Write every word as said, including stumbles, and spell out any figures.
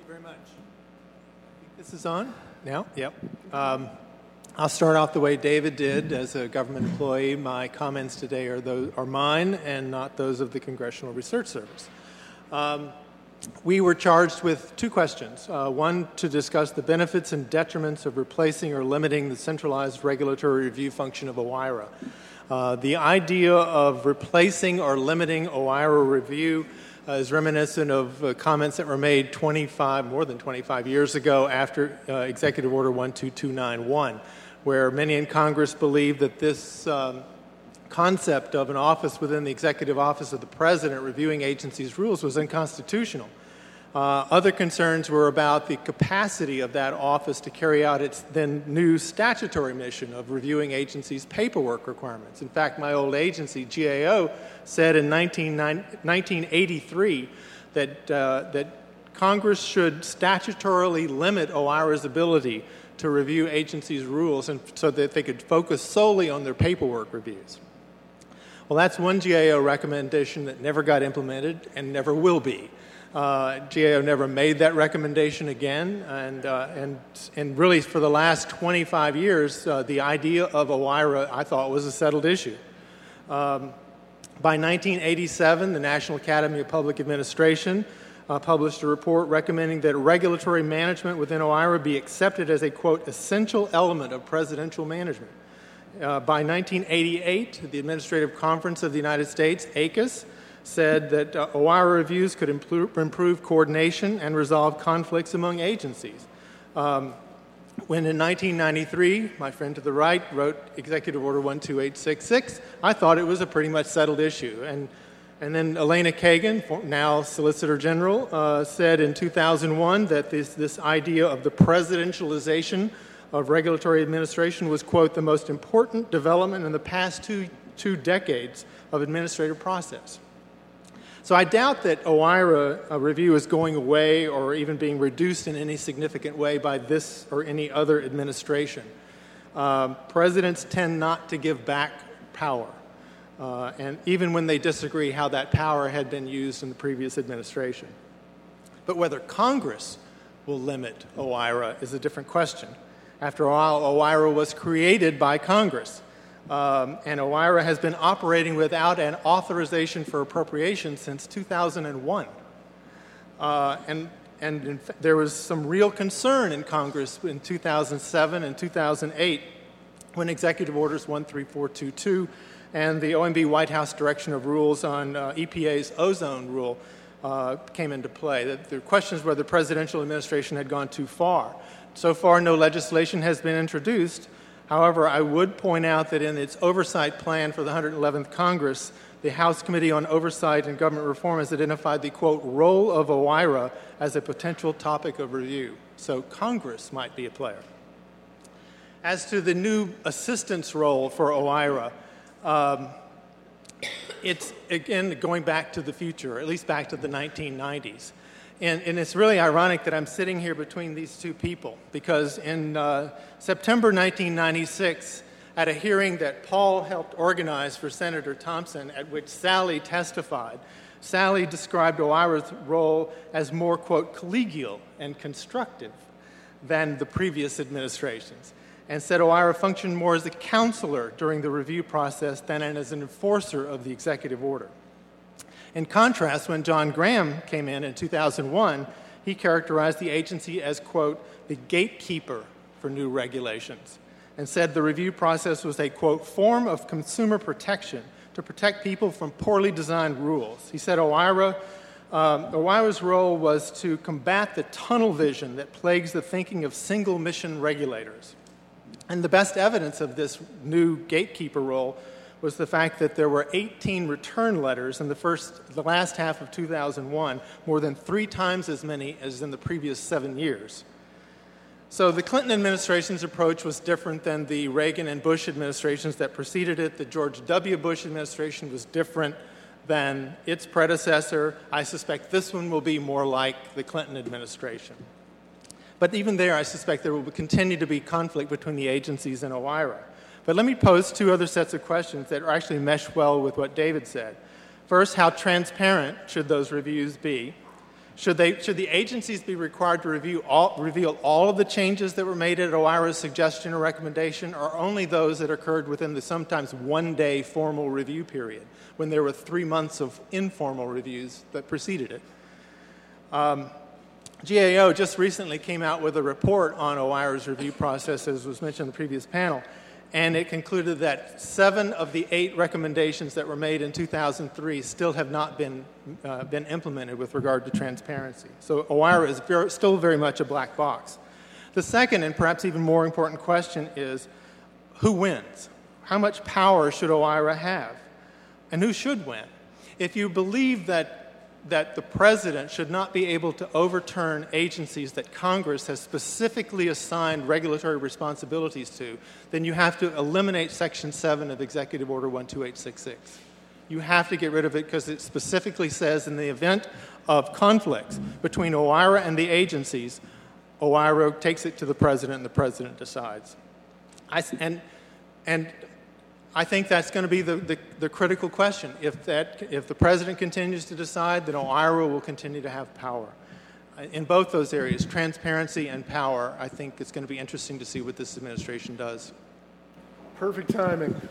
you very much. I think this is on now? Yep. Um, I'll start off the way David did. As a government employee, my comments today are, those, are mine and not those of the Congressional Research Service. Um, we were charged with two questions. Uh, one, to discuss the benefits and detriments of replacing or limiting the centralized regulatory review function of OIRA. Uh, the idea of replacing or limiting OIRA review uh, is reminiscent of uh, comments that were made twenty-five, more than twenty-five years ago after uh, Executive Order one two two nine one, where many in Congress believed that this um, concept of an office within the executive office of the president reviewing agencies' rules was unconstitutional. Uh, other concerns were about the capacity of that office to carry out its then new statutory mission of reviewing agencies' paperwork requirements. In fact, my old agency, G A O, said in nineteen eighty-three that, uh, that Congress should statutorily limit OIRA's ability to review agencies' rules and so that they could focus solely on their paperwork reviews. Well, that's one G A O recommendation that never got implemented and never will be. Uh, G A O never made that recommendation again, and uh, and and really for the last twenty-five years, uh, the idea of OIRA, I thought, was a settled issue. Um, by nineteen eighty-seven, the National Academy of Public Administration uh, published a report recommending that regulatory management within OIRA be accepted as a, quote, essential element of presidential management. Uh, by nineteen eighty-eight, the Administrative Conference of the United States, A C U S, said that uh, OIRA reviews could improve, improve coordination and resolve conflicts among agencies. Um, when in nineteen ninety-three, my friend to the right wrote Executive Order one two eight six six, I thought it was a pretty much settled issue. And, and then Elena Kagan, now Solicitor General, uh, said in two thousand one that this, this idea of the presidentialization of regulatory administration was, quote, the most important development in the past two, two decades of administrative process. So I doubt that OIRA uh, review is going away or even being reduced in any significant way by this or any other administration. Um, presidents tend not to give back power, uh, and even when they disagree how that power had been used in the previous administration. But whether Congress will limit OIRA is a different question. After all, OIRA was created by Congress. Um, and OIRA has been operating without an authorization for appropriation since two thousand one. Uh, and and in fa- there was some real concern in Congress in two thousand seven and two thousand eight when Executive Orders one three four two two and the O M B White House Direction of Rules on uh, E P A's ozone rule uh, came into play. The, the question is whether the presidential administration had gone too far. So far, no legislation has been introduced. However, I would point out that in its oversight plan for the one hundred eleventh Congress, the House Committee on Oversight and Government Reform has identified the, quote, role of OIRA as a potential topic of review. So Congress might be a player. As to the new assistance role for OIRA, um, it's, again, going back to the future, or at least back to the nineteen nineties. And, and it's really ironic that I'm sitting here between these two people, because in uh, September nineteen ninety-six, at a hearing that Paul helped organize for Senator Thompson, at which Sally testified, Sally described OIRA's role as more, quote, collegial and constructive than the previous administrations, and said OIRA functioned more as a counselor during the review process than as an enforcer of the executive order. In contrast, when John Graham came in in two thousand one, he characterized the agency as, quote, the gatekeeper for new regulations, and said the review process was a, quote, form of consumer protection to protect people from poorly designed rules. He said OIRA, um, OIRA's role was to combat the tunnel vision that plagues the thinking of single mission regulators. And the best evidence of this new gatekeeper role was the fact that there were eighteen return letters in the first, the last half of two thousand one, more than three times as many as in the previous seven years. So the Clinton administration's approach was different than the Reagan and Bush administrations that preceded it. The George W. Bush administration was different than its predecessor. I suspect this one will be more like the Clinton administration. But even there, I suspect there will continue to be conflict between the agencies and OIRA. But let me pose two other sets of questions that actually mesh well with what David said. First, how transparent should those reviews be? Should, they, should the agencies be required to review all, reveal all of the changes that were made at OIRA's suggestion or recommendation, or only those that occurred within the sometimes one-day formal review period, when there were three months of informal reviews that preceded it? Um, G A O just recently came out with a report on OIRA's review process, as was mentioned in the previous panel, and it concluded that seven of the eight recommendations that were made in two thousand three still have not been, uh, been implemented with regard to transparency. So OIRA is very, still very much a black box. The second, and perhaps even more important question, is who wins? How much power should OIRA have? And who should win? If you believe that that the president should not be able to overturn agencies that Congress has specifically assigned regulatory responsibilities to, then you have to eliminate Section seven of Executive Order one two eight six six. You have to get rid of it because it specifically says in the event of conflicts between OIRA and the agencies, OIRA takes it to the president and the president decides. I, and, and I think that's going to be the, the, the critical question. If, that, if the president continues to decide, then OIRA will continue to have power. In both those areas, transparency and power, I think it's going to be interesting to see what this administration does. Perfect timing.